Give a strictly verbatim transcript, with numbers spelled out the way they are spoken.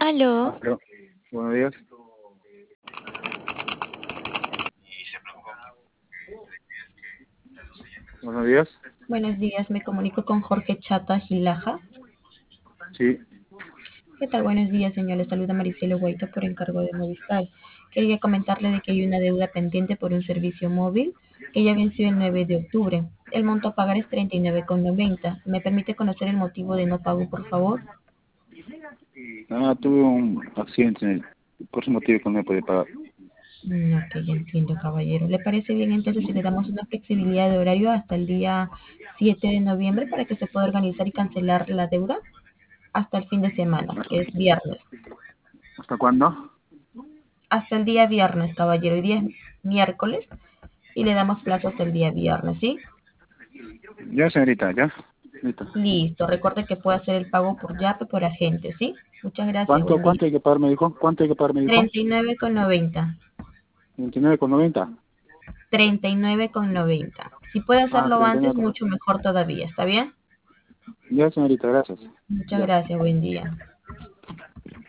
Aló, Aló, buenos días. Buenos días. buenos días, me comunico con Jorge Chata Gilaja. Sí, ¿Qué tal? Buenos días, señor. Le saluda Maricelo Guaita por encargo de Movistar. Quería comentarle de que hay una deuda pendiente por un servicio móvil que ya venció el nueve de octubre. El monto a pagar es treinta y nueve con noventa. ¿Me permite conocer el motivo de no pago, por favor? ah, tuve un accidente, por ese motivo que no me puede pagar. Mm, ok, ya entiendo, caballero. ¿Le parece bien entonces si le damos una flexibilidad de horario hasta el día siete de noviembre para que se pueda organizar y cancelar la deuda? Hasta el fin de semana, que es viernes. ¿Hasta cuándo? Hasta el día viernes, caballero. Hoy día es miércoles y le damos plazo hasta el día viernes, ¿sí? Ya, señorita, ya. Señorita. Listo. Recuerde que puede hacer el pago por Yape o por agente, ¿sí? Muchas gracias. ¿Cuánto, Buen día. cuánto hay que pagar, me dijo? ¿Cuánto hay que pagar, me dijo? treinta y nueve con noventa. veintinueve con noventa. treinta y nueve con noventa. Si puede Ah, hacerlo treinta y nueve antes, con noventa. mucho mejor todavía. ¿Está bien? Ya, señorita, gracias. Muchas Ya. gracias. Buen día.